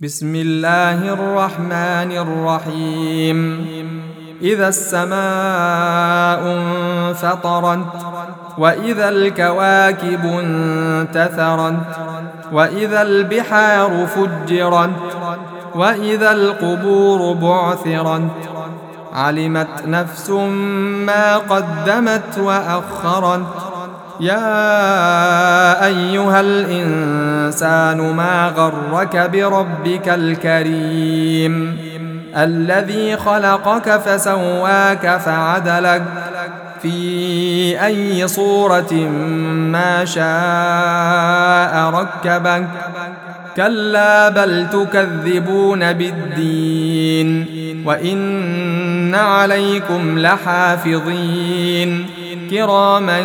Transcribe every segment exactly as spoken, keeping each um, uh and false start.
بسم الله الرحمن الرحيم. إذا السماء انفطرت وإذا الكواكب انتثرت وإذا البحار فجرت وإذا القبور بعثرت علمت نفس ما قدمت وأخرت. يا أيها الإنسان ما غرك بربك الكريم الذي خلقك فسواك فعدلك في أي صورة ما شاء ركبك. كلا بل تكذبون بالدين وإن عليكم لحافظين كراما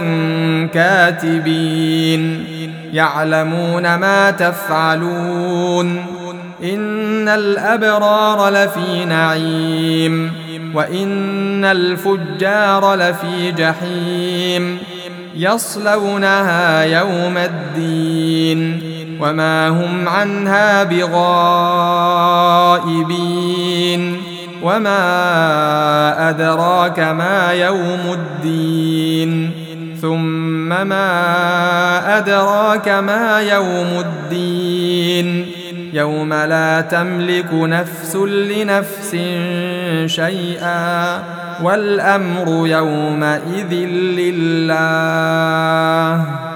كاتبين يعلمون ما تفعلون. إن الأبرار لفي نعيم وإن الفجار لفي جحيم يصلونها يوم الدين وما هم عنها بغائبين. وما أدراك ما يوم الدين ثم ما أدراك ما يوم الدين يوم لا تملك نفس لنفس شيئا والأمر يومئذ لله.